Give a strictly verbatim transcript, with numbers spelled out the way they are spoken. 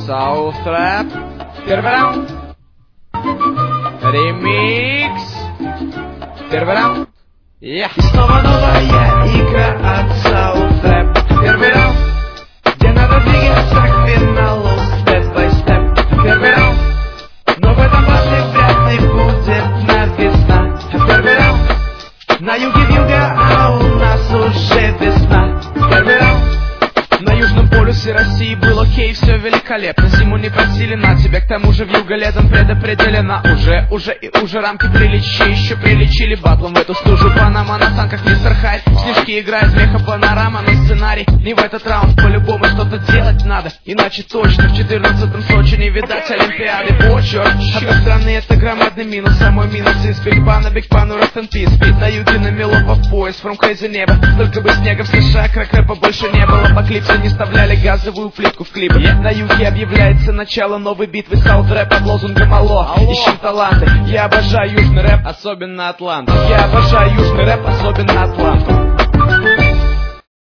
South Rap. Первый раунд. Ремикс. Первый раунд. Yeah. И снова новая игра от South Rap. Первый раунд, где надо двигаться к финалу степ-бай-степ. Первый раунд, но в этом батле вряд ли будет новизна. Первый раунд, на юге вьюга, а у нас уже весна. Первый раунд, на южном полюсе России был окей, все великолепно. Зиму не просили на тебя, к тому же вьюга летом предопределена. Уже, уже и уже рамки приличия еще приличили батлом в эту стужу. Панама на санках мистер Хайд, снежки играет меха панорама, но сценарий не в этот раунд. По-любому что-то делать надо, иначе точно в четырнадцатом Сочи не видать Олимпиады. О, черт, с одной стороны это громадный минус, а мой минус из Биг Бана, Биг Бану Rest in Peace. Бит на юге на Мелопа в пояс, from crazy небо. Только бы снега в США, крэк рэпа больше не было. По клипсу не вставляли газовую плитку в клип. Yeah. На юге объявляется начало новой битвы. South Rap под лозунгом алло, ищем таланты. Я обожаю южный рэп, особенно Атланту. Я обожаю южный рэп, особенно Атланту.